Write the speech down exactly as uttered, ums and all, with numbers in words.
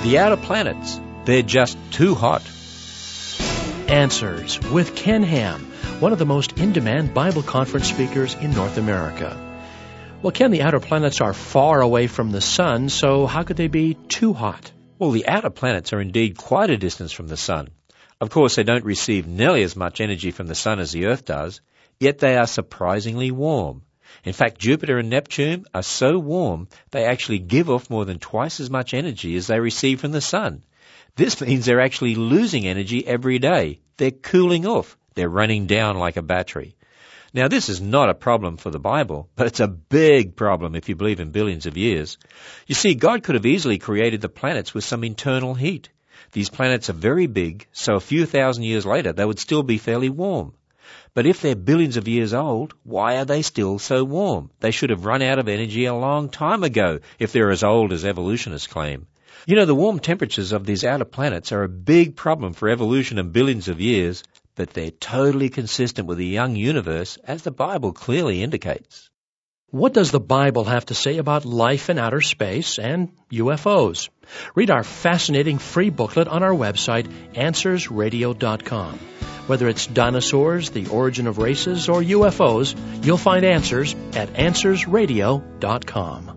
The outer planets, they're just too hot. Answers with Ken Ham, one of the most in-demand Bible conference speakers in North America. Well, Ken, the outer planets are far away from the sun, so how could they be too hot? Well, the outer planets are indeed quite a distance from the sun. Of course, they don't receive nearly as much energy from the sun as the Earth does, yet they are surprisingly warm. In fact, Jupiter and Neptune are so warm they actually give off more than twice as much energy as they receive from the sun. This means they're actually losing energy every day. They're cooling off. They're running down like a battery. Now, this is not a problem for the Bible, but it's a big problem if you believe in billions of years. You see, God could have easily created the planets with some internal heat. These planets are very big, so a few thousand years later they would still be fairly warm. But if they're billions of years old, why are they still so warm? They should have run out of energy a long time ago if they're as old as evolutionists claim. You know, the warm temperatures of these outer planets are a big problem for evolution in billions of years, but they're totally consistent with the young universe, as the Bible clearly indicates. What does the Bible have to say about life in outer space and U F Os? Read our fascinating free booklet on our website, answers radio dot com. Whether it's dinosaurs, the origin of races, or U F Os, you'll find answers at answers radio dot com.